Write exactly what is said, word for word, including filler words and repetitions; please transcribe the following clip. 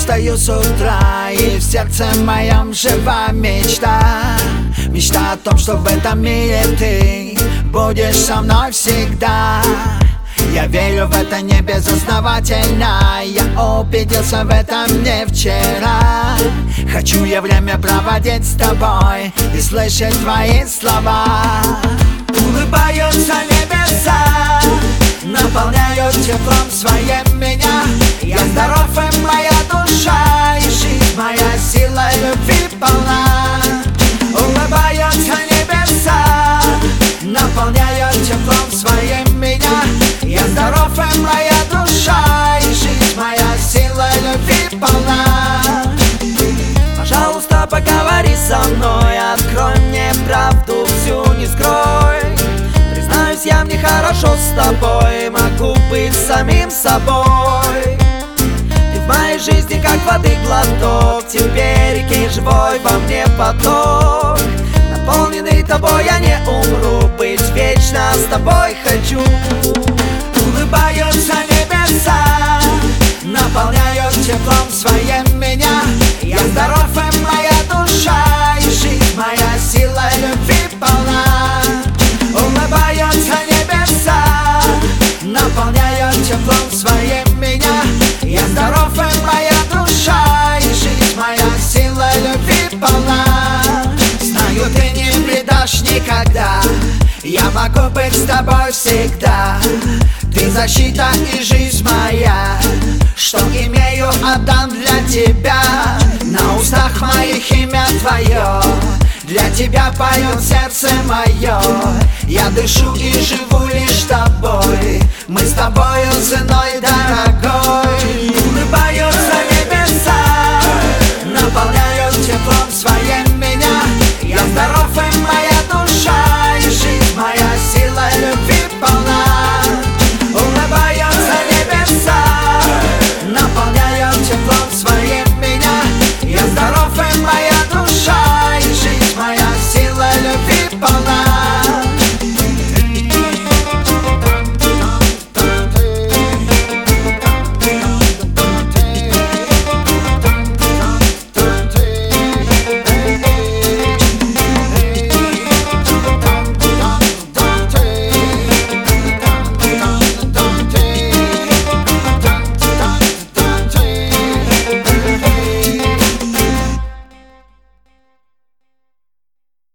встаю с утра, и в сердце моем жива мечта. Мечта о том, что в этом мире ты будешь со мной всегда. Я верю в это не безосновательно, я убедился в этом не вчера. Хочу я время проводить с тобой и слышать твои слова. Улыбаются небеса, наполняют теплом своим меня. Я здоров, и моя душа, и жизнь моя сила любви полна. Улыбаются небеса, наполняют теплом своим меня. Я здоров, и моя душа, и жизнь моя сила любви полна. Пожалуйста, поговори со мной, открой мне правду всю, не скрой. Признаюсь, я мне хорошо с тобой, могу быть самим собой. Ты в моей жизни как воды глоток, теперь реки живой во мне поток. Наполненный тобой я не умру, быть вечно с тобой хочу. Улыбаются небеса, наполняют теплом своим меня. Я здоров, и моя душа, и жизнь моя сила любви полна. Улыбаются небеса, наполняют теплом своим меня. Я здоров, и моя душа, и жизнь моя сила любви полна. Знаю, ты не предашь никогда, я могу быть с тобой всегда. Ты защита и жизнь моя, что имею, отдам для тебя. На устах моих имя твое, для тебя поет сердце мое. Я дышу и живу лишь тобой, мы с тобою ценой дорогой. Улыбаюсь